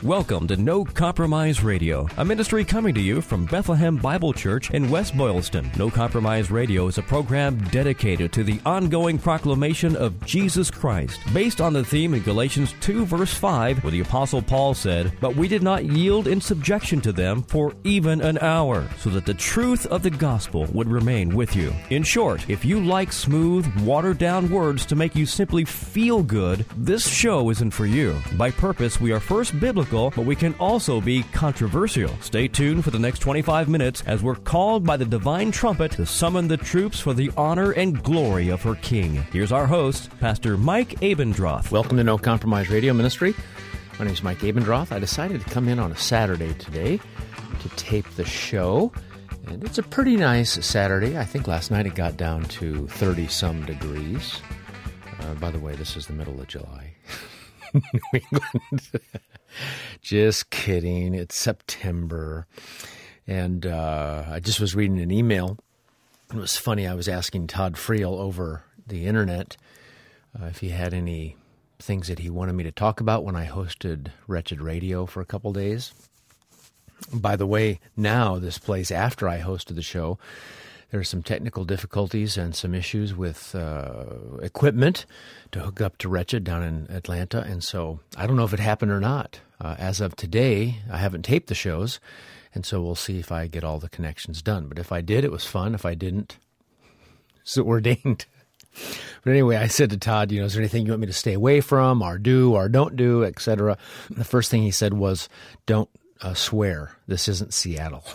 Welcome to No Compromise Radio, a ministry coming to you from Bethlehem Bible Church in West Boylston. No Compromise Radio is a program dedicated to the ongoing proclamation of Jesus Christ, based on the theme in Galatians 2, verse 5, where the Apostle Paul said, "But we did not yield in subjection to them for even an hour, so that the truth of the gospel would remain with you." In short, if you like smooth, watered-down words to make you simply feel good, this show isn't for you. By purpose, we are first biblical, but we can also be controversial. Stay tuned for the next 25 minutes as we're called by the divine trumpet to summon the troops for the honor and glory of her King. Here's our host, Pastor Mike Abendroth. Welcome to No Compromise Radio Ministry. My name is Mike Abendroth. I decided to come in on a Saturday today to tape the show, and it's a pretty nice Saturday. I think last night it got down to 30-some degrees. By the way, this is the middle of July. New England. Just kidding. It's September. And I just was reading an email. It was funny. I was asking Todd Friel over the internet if he had any things that he wanted me to talk about when I hosted Wretched Radio for a couple days. By the way, now this plays after I hosted the show. There are some technical difficulties and some issues with equipment to hook up to Wretched down in Atlanta, and so I don't know if it happened or not. As of today, I haven't taped the shows, and so we'll see if I get all the connections done. But if I did, it was fun. If I didn't, it's ordained. But anyway, I said to Todd, is there anything you want me to stay away from, or do, or don't do, etc.? The first thing he said was, don't swear. This isn't Seattle.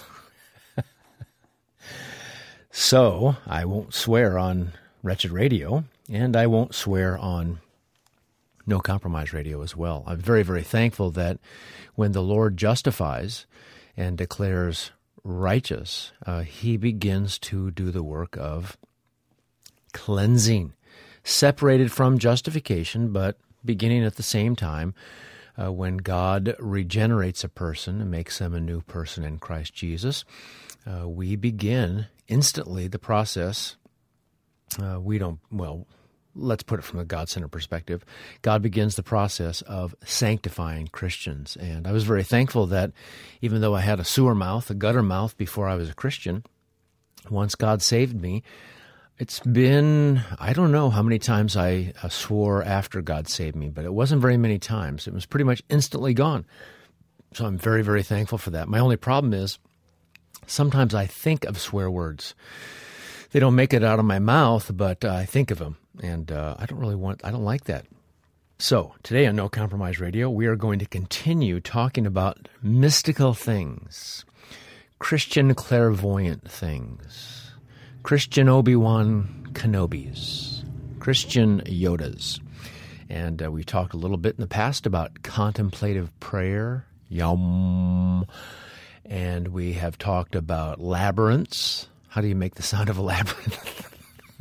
So I won't swear on Wretched Radio, and I won't swear on No Compromise Radio as well. I'm very, very thankful that when the Lord justifies and declares righteous, He begins to do the work of cleansing, separated from justification, but beginning at the same time when God regenerates a person and makes them a new person in Christ Jesus. We begin instantly the process. Let's put it from a God-centered perspective. God begins the process of sanctifying Christians. And I was very thankful that even though I had a sewer mouth, a gutter mouth before I was a Christian, once God saved me, it's been, I don't know how many times I swore after God saved me, but it wasn't very many times. It was pretty much instantly gone. So I'm very, very thankful for that. My only problem is sometimes I think of swear words. They don't make it out of my mouth, but I think of them, and I don't like that. So today on No Compromise Radio, we are going to continue talking about mystical things, Christian clairvoyant things, Christian Obi-Wan Kenobis, Christian Yodas. And we talked a little bit in the past about contemplative prayer, yum. And we have talked about labyrinths. How do you make the sound of a labyrinth?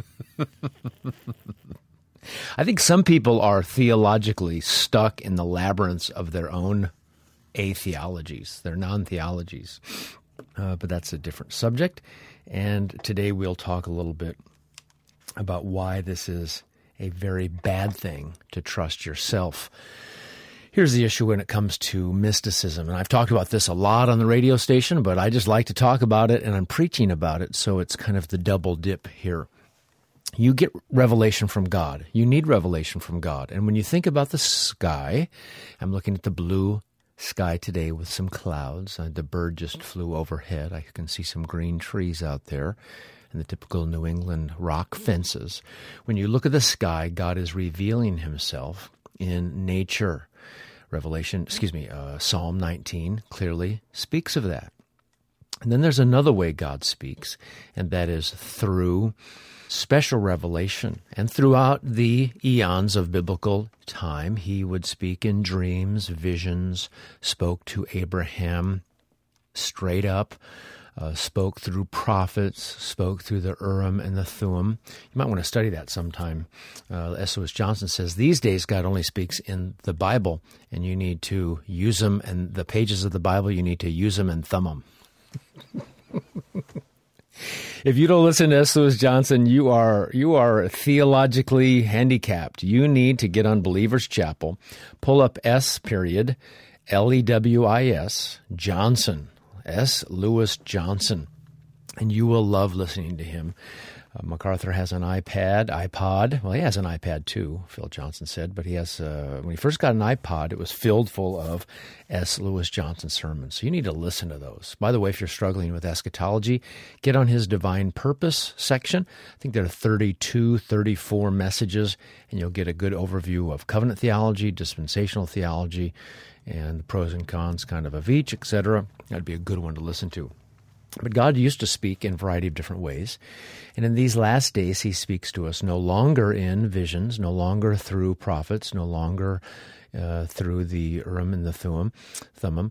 I think some people are theologically stuck in the labyrinths of their own atheologies, their non-theologies. But that's a different subject. And today we'll talk a little bit about why this is a very bad thing to trust yourself. Here's the issue when it comes to mysticism, and I've talked about this a lot on the radio station, but I just like to talk about it, and I'm preaching about it, so it's kind of the double dip here. You get revelation from God. You need revelation from God. And when you think about the sky, I'm looking at the blue sky today with some clouds. The bird just flew overhead. I can see some green trees out there and the typical New England rock fences. When you look at the sky, God is revealing Himself in nature. Psalm 19 clearly speaks of that. And then there's another way God speaks, and that is through special revelation. And throughout the eons of biblical time, He would speak in dreams, visions, spoke to Abraham straight up, spoke through prophets, spoke through the Urim and the Thummim. You might want to study that sometime. S. Lewis Johnson says, these days God only speaks in the Bible, and you need to use them, and the pages of the Bible, you need to use them and thumb them. If you don't listen to S. Lewis Johnson, you are theologically handicapped. You need to get on Believer's Chapel, pull up S. Lewis Johnson, S. Lewis Johnson. And you will love listening to him. MacArthur has an iPod. Well, he has an iPad too, Phil Johnson said, but he has, when he first got an iPod, it was filled full of S. Lewis Johnson sermons. So you need to listen to those. By the way, if you're struggling with eschatology, get on his Divine Purpose section. I think there are 32, 34 messages, and you'll get a good overview of covenant theology, dispensational theology, and the pros and cons kind of each, etc. That'd be a good one to listen to. But God used to speak in a variety of different ways. And in these last days, he speaks to us no longer in visions, no longer through prophets, no longer through the Urim and the Thummim.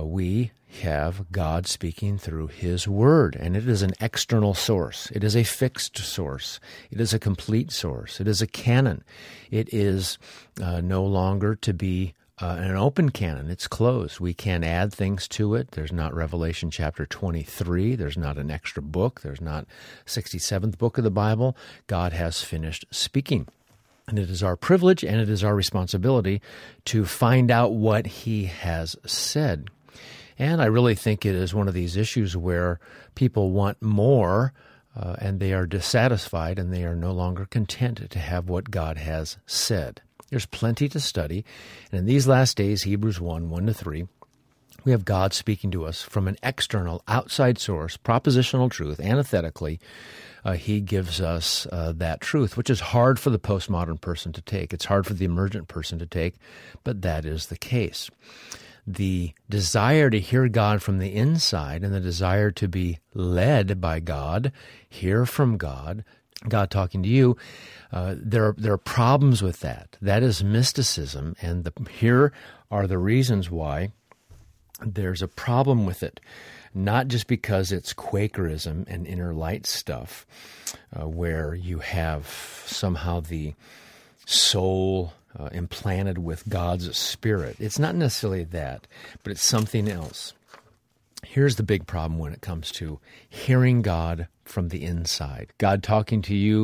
We have God speaking through his word, and it is an external source. It is a fixed source. It is a complete source. It is a canon. It is no longer to be an open canon. It's closed. We can add things to it. There's not Revelation chapter 23. There's not an extra book. There's not 67th book of the Bible. God has finished speaking. And it is our privilege and it is our responsibility to find out what he has said. And I really think it is one of these issues where people want more and they are dissatisfied and they are no longer content to have what God has said. There's plenty to study, and in these last days, Hebrews 1, 1-3, we have God speaking to us from an external, outside source, propositional truth, antithetically. He gives us that truth, which is hard for the postmodern person to take. It's hard for the emergent person to take, but that is the case. The desire to hear God from the inside and the desire to be led by God, hear from God, God talking to you, there are problems with that. That is mysticism, and here are the reasons why there's a problem with it. Not just because it's Quakerism and inner light stuff, where you have somehow the soul implanted with God's Spirit. It's not necessarily that, but it's something else. Here's the big problem when it comes to hearing God from the inside. God talking to you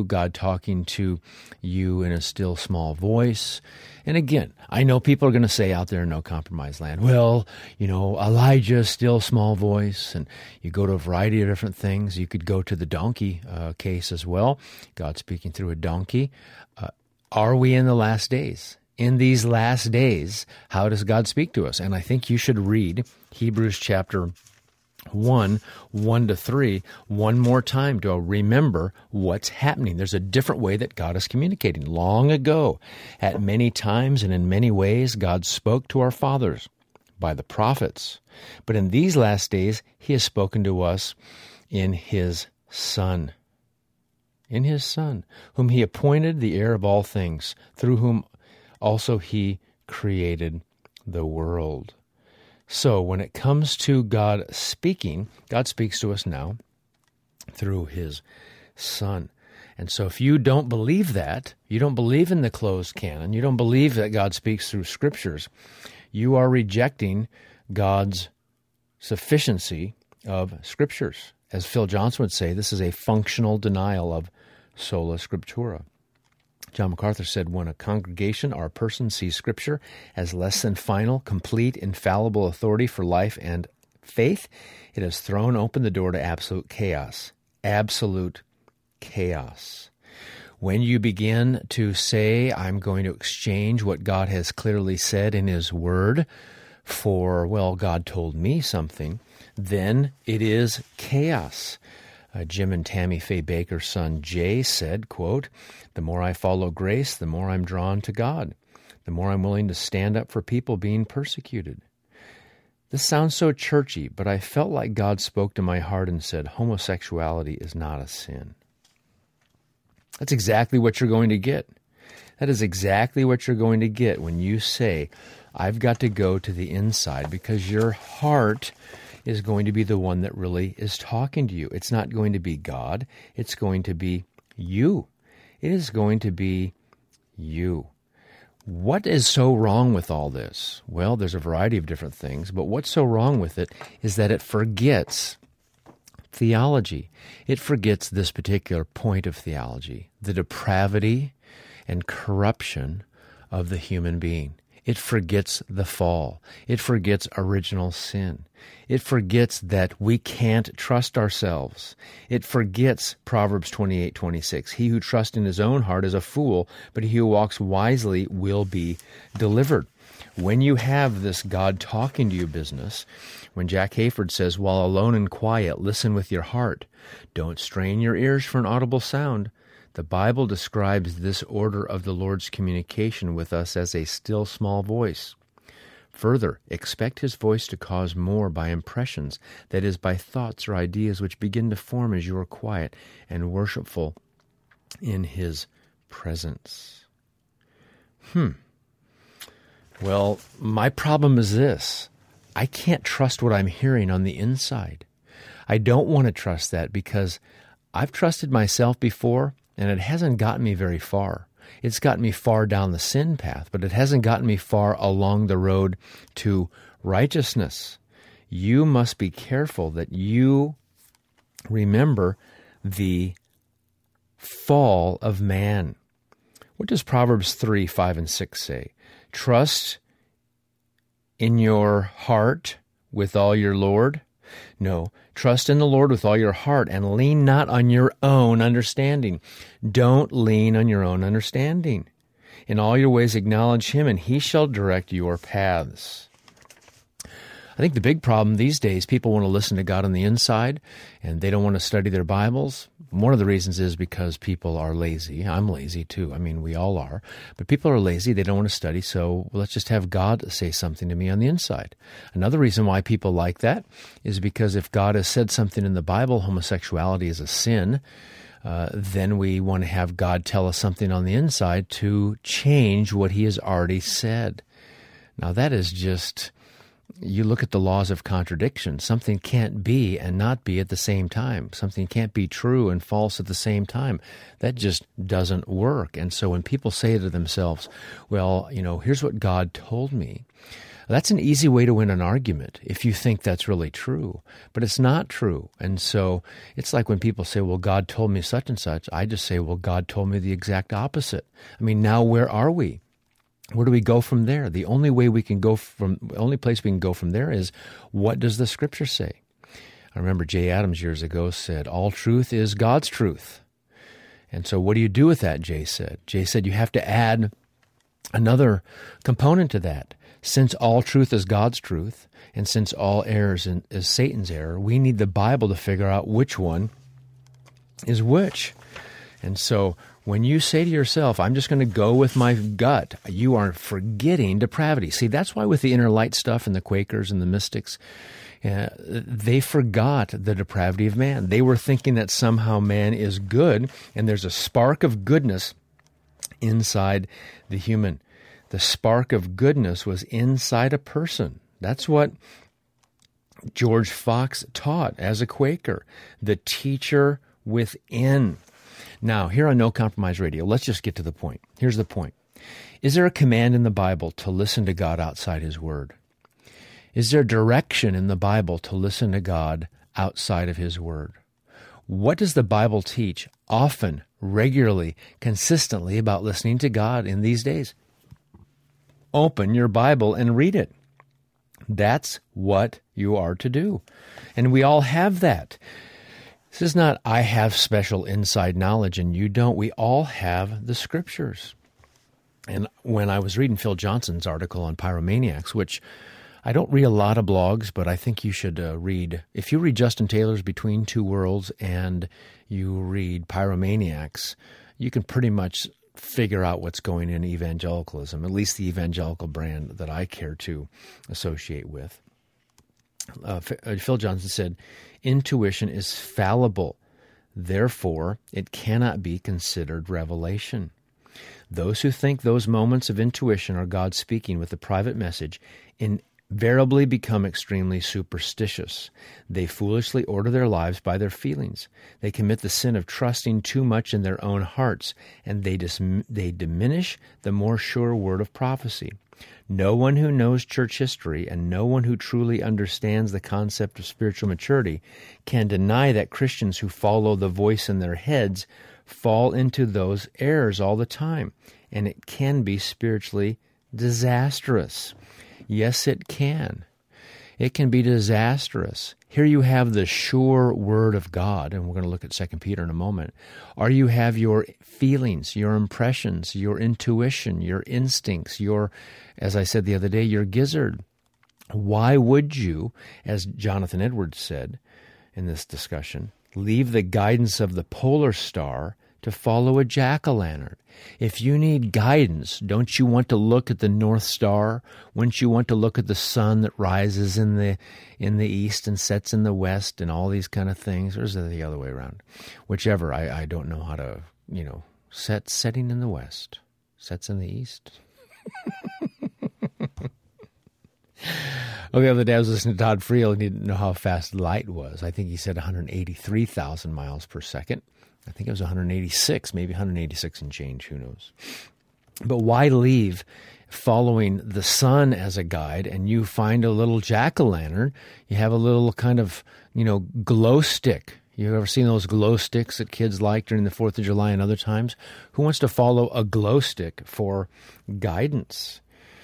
in a still small voice. And again, I know people are going to say out there in No Compromise Land, well, Elijah's still small voice, and you go to a variety of different things. You could go to the donkey case as well, God speaking through a donkey. Are we in the last days? In these last days, how does God speak to us? And I think you should read Hebrews chapter 1, 1-3, one more time to remember what's happening. There's a different way that God is communicating. Long ago, at many times and in many ways, God spoke to our fathers by the prophets. But in these last days, he has spoken to us in his Son. In his Son, whom he appointed the heir of all things, through whom also he created the world. So when it comes to God speaking, God speaks to us now through his Son. And so if you don't believe that, you don't believe in the closed canon, you don't believe that God speaks through Scriptures, you are rejecting God's sufficiency of Scriptures. As Phil Johnson would say, this is a functional denial of sola scriptura. John MacArthur said, when a congregation or a person sees Scripture as less than final, complete, infallible authority for life and faith, it has thrown open the door to absolute chaos. Absolute chaos. When you begin to say, I'm going to exchange what God has clearly said in his word for, well, God told me something, then it is chaos. Jim and Tammy Faye Baker's son Jay said, quote, the more I follow grace, the more I'm drawn to God, the more I'm willing to stand up for people being persecuted. This sounds so churchy, but I felt like God spoke to my heart and said, homosexuality is not a sin. That's exactly what you're going to get. That is exactly what you're going to get when you say, I've got to go to the inside, because your heart is going to be the one that really is talking to you. It's not going to be God. It's going to be you. It is going to be you. What is so wrong with all this? Well, there's a variety of different things, but what's so wrong with it is that it forgets theology. It forgets this particular point of theology, the depravity and corruption of the human being. It forgets the fall. It forgets original sin. It forgets that we can't trust ourselves. It forgets Proverbs 28:26. He who trusts in his own heart is a fool, but he who walks wisely will be delivered. When you have this God talking to you business, when Jack Hayford says, while alone and quiet, listen with your heart. Don't strain your ears for an audible sound. The Bible describes this order of the Lord's communication with us as a still small voice. Further, expect his voice to cause more by impressions, that is, by thoughts or ideas which begin to form as you are quiet and worshipful in his presence. Well, my problem is this. I can't trust what I'm hearing on the inside. I don't want to trust that because I've trusted myself before, and it hasn't gotten me very far. It's gotten me far down the sin path, but it hasn't gotten me far along the road to righteousness. You must be careful that you remember the fall of man. What does Proverbs 3, 5, and 6 say? Trust in your heart with all your Lord. No, trust in the Lord with all your heart and lean not on your own understanding. Don't lean on your own understanding. In all your ways acknowledge him, and he shall direct your paths. I think the big problem these days, people want to listen to God on the inside, and they don't want to study their Bibles. One of the reasons is because people are lazy. I'm lazy too. I mean, we all are. But people are lazy. They don't want to study, so let's just have God say something to me on the inside. Another reason why people like that is because if God has said something in the Bible, homosexuality is a sin, then we want to have God tell us something on the inside to change what he has already said. Now, that is just... You look at the laws of contradiction. Something can't be and not be at the same time. Something can't be true and false at the same time. That just doesn't work. And so when people say to themselves, well, here's what God told me, that's an easy way to win an argument if you think that's really true. But it's not true. And so it's like when people say, well, God told me such and such. I just say, well, God told me the exact opposite. I mean, now where are we? Where do we go from there? The only place we can go from there is, what does the Scripture say? I remember Jay Adams years ago said, all truth is God's truth. And so what do you do with that, Jay said? Jay said you have to add another component to that. Since all truth is God's truth, and since all error is Satan's error, we need the Bible to figure out which one is which. And so when you say to yourself, I'm just going to go with my gut, you are forgetting depravity. See, that's why with the inner light stuff and the Quakers and the mystics, they forgot the depravity of man. They were thinking that somehow man is good, and there's a spark of goodness inside the human. The spark of goodness was inside a person. That's what George Fox taught as a Quaker, the teacher within. Now, here on No Compromise Radio, let's just get to the point. Here's the point. Is there a command in the Bible to listen to God outside his word? Is there direction in the Bible to listen to God outside of his word? What does the Bible teach often, regularly, consistently about listening to God in these days? Open your Bible and read it. That's what you are to do. And we all have that. This is not, I have special inside knowledge and you don't. We all have the Scriptures. And when I was reading Phil Johnson's article on pyromaniacs, which I don't read a lot of blogs, but I think you should read. If you read Justin Taylor's Between Two Worlds and you read Pyromaniacs, you can pretty much figure out what's going in evangelicalism, at least the evangelical brand that I care to associate with. Phil Johnson said, intuition is fallible. Therefore, it cannot be considered revelation. Those who think those moments of intuition are God speaking with a private message invariably become extremely superstitious. They foolishly order their lives by their feelings. They commit the sin of trusting too much in their own hearts, and they diminish the more sure word of prophecy. No one who knows church history and no one who truly understands the concept of spiritual maturity can deny that Christians who follow the voice in their heads fall into those errors all the time, and it can be spiritually disastrous. Yes, it can. It can be disastrous. Here you have the sure word of God, and we're going to look at 2 Peter in a moment. Or you have your feelings, your impressions, your intuition, your instincts, as I said the other day, your gizzard. Why would you, as Jonathan Edwards said in this discussion, leave the guidance of the polar star to follow a jack-o'-lantern? If you need guidance, don't you want to look at the North Star? Wouldn't you want to look at the sun that rises in the east and sets in the west and all these kind of things? Or is it the other way around? Whichever. I don't know how to, setting in the west, sets in the east. The other day I was listening to Todd Friel, and he didn't know how fast light was. I think he said 183,000 miles per second. I think it was 186, maybe 186 and change, who knows. But why leave following the sun as a guide, and you find a little jack-o'-lantern, you have a little kind of, glow stick. You ever seen those glow sticks that kids like during the 4th of July and other times? Who wants to follow a glow stick for guidance?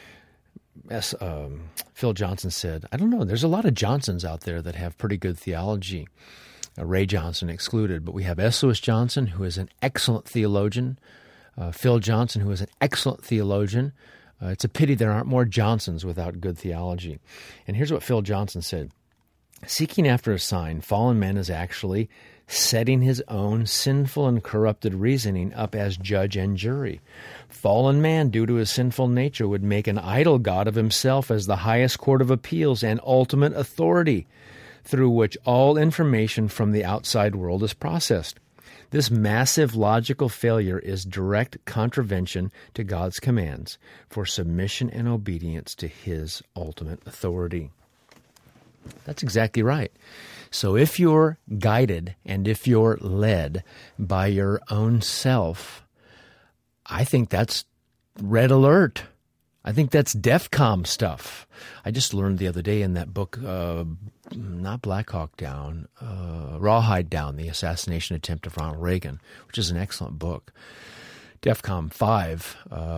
As Phil Johnson said, I don't know, there's a lot of Johnsons out there that have pretty good theology. Ray Johnson excluded, but we have S. Lewis Johnson, who is an excellent theologian, Phil Johnson, who is an excellent theologian. It's a pity there aren't more Johnsons without good theology. And here's what Phil Johnson said. Seeking after a sign, fallen man is actually setting his own sinful and corrupted reasoning up as judge and jury. Fallen man, due to his sinful nature, would make an idol god of himself as the highest court of appeals and ultimate authority, through which all information from the outside world is processed. This massive logical failure is direct contravention to God's commands for submission and obedience to His ultimate authority. That's exactly right. So if you're guided and if you're led by your own self, I think that's red alert. I think that's DEFCON stuff. I just learned the other day in that book, not Black Hawk Down, Rawhide Down, the assassination attempt of Ronald Reagan, which is an excellent book. DEFCON 5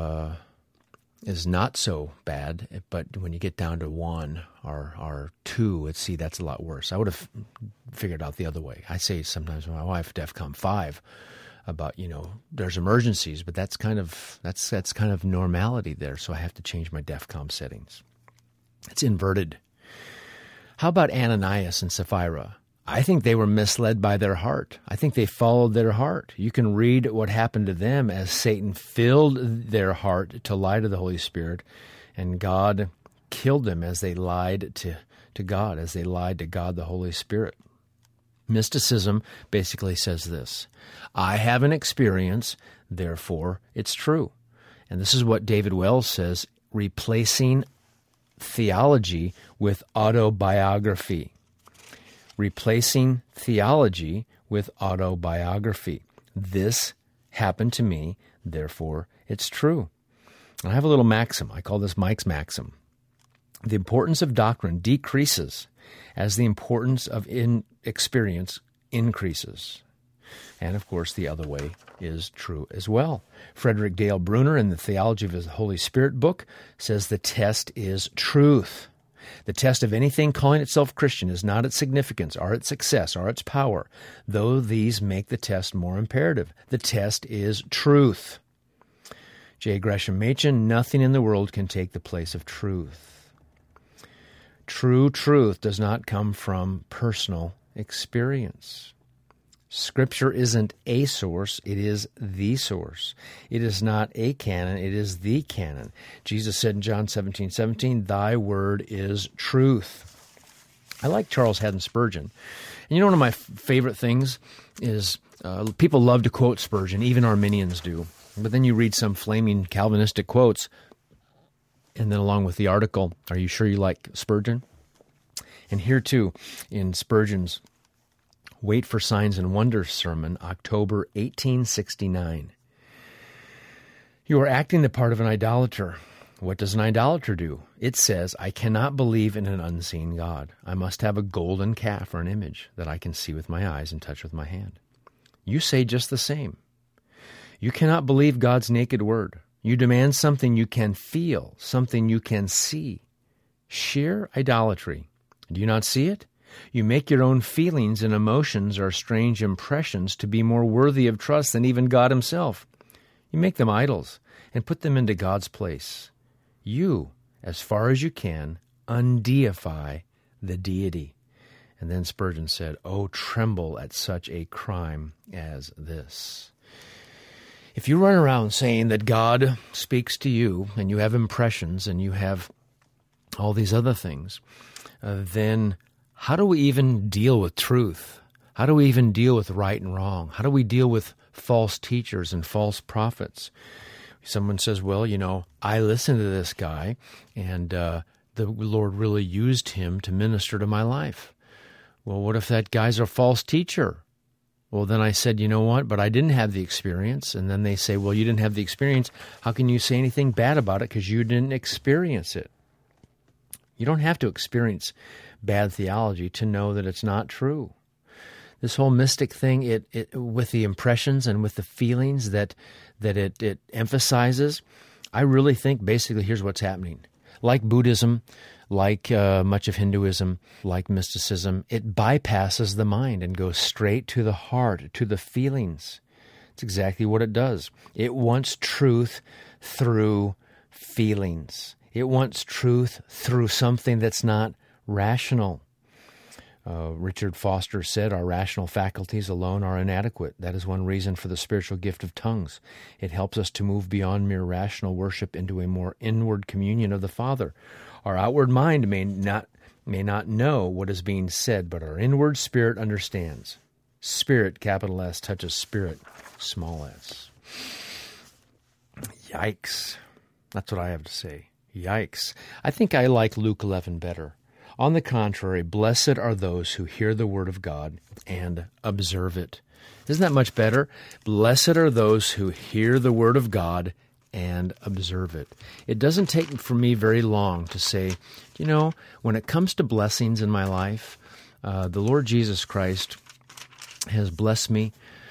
is not so bad, but when you get down to 1 or 2, that's a lot worse. I would have figured out the other way. I say sometimes to my wife, DEFCON 5, about, there's emergencies, but that's kind of normality there, so I have to change my DEFCON settings. It's inverted. How about Ananias and Sapphira? I think they were misled by their heart. I think they followed their heart. You can read what happened to them as Satan filled their heart to lie to the Holy Spirit, and God killed them as they lied to God, as they lied to God the Holy Spirit. Mysticism basically says this: I have an experience, therefore it's true. And this is what David Wells says, replacing theology with autobiography. Replacing theology with autobiography. This happened to me, therefore it's true. And I have a little maxim. I call this Mike's maxim. The importance of doctrine decreases as the importance of experience increases. And, of course, the other way is true as well. Frederick Dale Bruner, in the Theology of the Holy Spirit book, says the test is truth. The test of anything calling itself Christian is not its significance or its success or its power, though these make the test more imperative. The test is truth. J. Gresham Machen, nothing in the world can take the place of truth. True truth does not come from personal experience. Scripture isn't a source, it is the source. It is not a canon, it is the canon. Jesus said in John 17:17, "Thy word is truth." I like Charles Haddon Spurgeon. And one of my favorite things is people love to quote Spurgeon, even Arminians do. But then you read some flaming Calvinistic quotes, and then along with the article, are you sure you like Spurgeon? And here too, in Spurgeon's Wait for Signs and Wonders sermon, October 1869. You are acting the part of an idolater. What does an idolater do? It says, I cannot believe in an unseen God. I must have a golden calf or an image that I can see with my eyes and touch with my hand. You say just the same. You cannot believe God's naked word. You demand something you can feel, something you can see. Sheer idolatry. Do you not see it? You make your own feelings and emotions or strange impressions to be more worthy of trust than even God himself. You make them idols and put them into God's place. You, as far as you can, undeify the deity. And then Spurgeon said, "Oh, tremble at such a crime as this." If you run around saying that God speaks to you and you have impressions and you have all these other things, then how do we even deal with truth? How do we even deal with right and wrong? How do we deal with false teachers and false prophets? Someone says, well, I listened to this guy and the Lord really used him to minister to my life. Well, what if that guy's a false teacher? Well, then I said, you know what, but I didn't have the experience. And then they say, well, you didn't have the experience. How can you say anything bad about it because you didn't experience it? You don't have to experience bad theology to know that it's not true. This whole mystic thing, it with the impressions and with the feelings that it emphasizes, I really think basically here's what's happening. Like Buddhism, like much of Hinduism, like mysticism, it bypasses the mind and goes straight to the heart, to the feelings. It's exactly what it does. It wants truth through feelings. It wants truth through something that's not rational. Richard Foster said, our rational faculties alone are inadequate. That is one reason for the spiritual gift of tongues. It helps us to move beyond mere rational worship into a more inward communion of the Father. Our outward mind may not know what is being said, but our inward spirit understands. Spirit, capital S, touches spirit, small s. Yikes. That's what I have to say. Yikes. I think I like Luke 11 better. On the contrary, blessed are those who hear the word of God and observe it. Isn't that much better? Blessed are those who hear the word of God and observe it. It doesn't take for me very long to say, when it comes to blessings in my life, the Lord Jesus Christ has blessed me.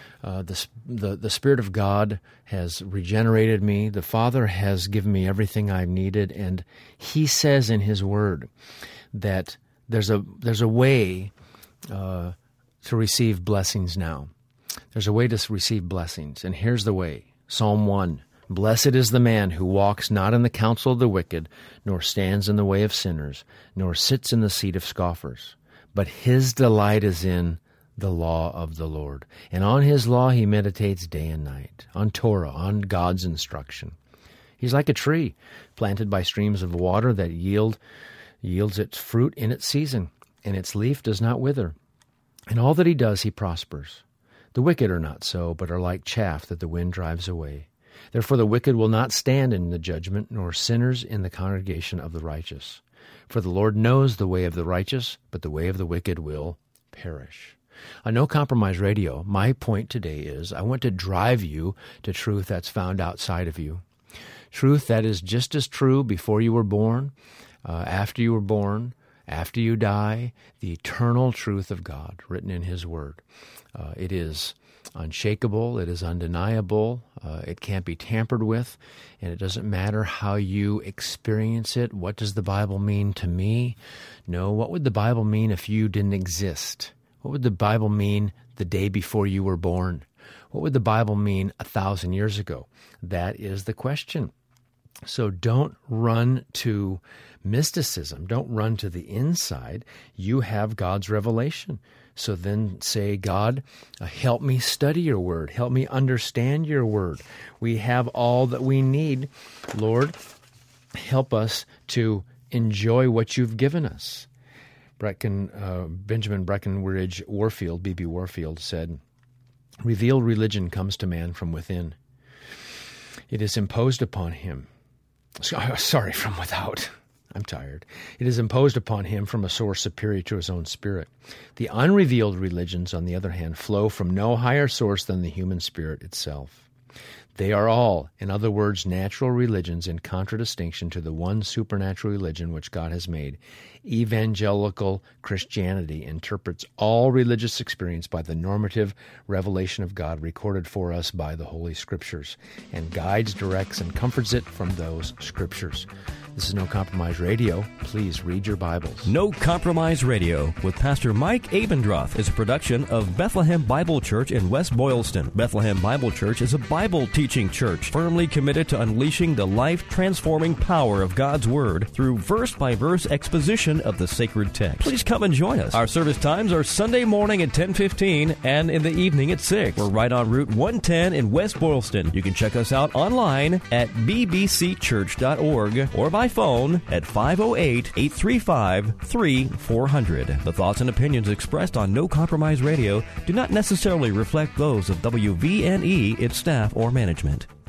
The Spirit of God has regenerated me. The Father has given me everything I've needed. And He says in His Word that there's a way to receive blessings now. There's a way to receive blessings. And here's the way. Psalm 1. Blessed is the man who walks not in the counsel of the wicked, nor stands in the way of sinners, nor sits in the seat of scoffers. But his delight is in the law of the Lord. And on his law he meditates day and night, on Torah, on God's instruction. He's like a tree planted by streams of water that yields its fruit in its season, and its leaf does not wither. In all that he does, he prospers. The wicked are not so, but are like chaff that the wind drives away. Therefore the wicked will not stand in the judgment, nor sinners in the congregation of the righteous. For the Lord knows the way of the righteous, but the way of the wicked will perish. On No Compromise Radio, my point today is I want to drive you to truth that's found outside of you. Truth that is just as true before you were born, after you were born, after you die, the eternal truth of God written in His Word. It is unshakable, it is undeniable, it can't be tampered with, and it doesn't matter how you experience it. What does the Bible mean to me? No, what would the Bible mean if you didn't exist? What would the Bible mean the day before you were born? What would the Bible mean 1,000 years ago? That is the question. So don't run to mysticism. Don't run to the inside. You have God's revelation. So then say, God, help me study your word. Help me understand your word. We have all that we need. Lord, help us to enjoy what you've given us. Benjamin Breckinridge Warfield, B.B. Warfield, said, revealed religion comes to man from within. It is imposed upon him. From without. I'm tired. It is imposed upon him from a source superior to his own spirit. The unrevealed religions, on the other hand, flow from no higher source than the human spirit itself. They are all, in other words, natural religions in contradistinction to the one supernatural religion which God has made. Evangelical Christianity interprets all religious experience by the normative revelation of God recorded for us by the Holy Scriptures, and guides, directs, and comforts it from those Scriptures. This is No Compromise Radio. Please read your Bibles. No Compromise Radio with Pastor Mike Abendroth is a production of Bethlehem Bible Church in West Boylston. Bethlehem Bible Church is a Bible teaching church firmly committed to unleashing the life-transforming power of God's Word through verse-by-verse exposition of the sacred text. Please come and join us. Our service times are Sunday morning at 10:15 and in the evening at 6. We're right on Route 110 in West Boylston. You can check us out online at bbcchurch.org or by phone at 508-835-3400. The thoughts and opinions expressed on No Compromise Radio do not necessarily reflect those of WVNE, its staff, or management.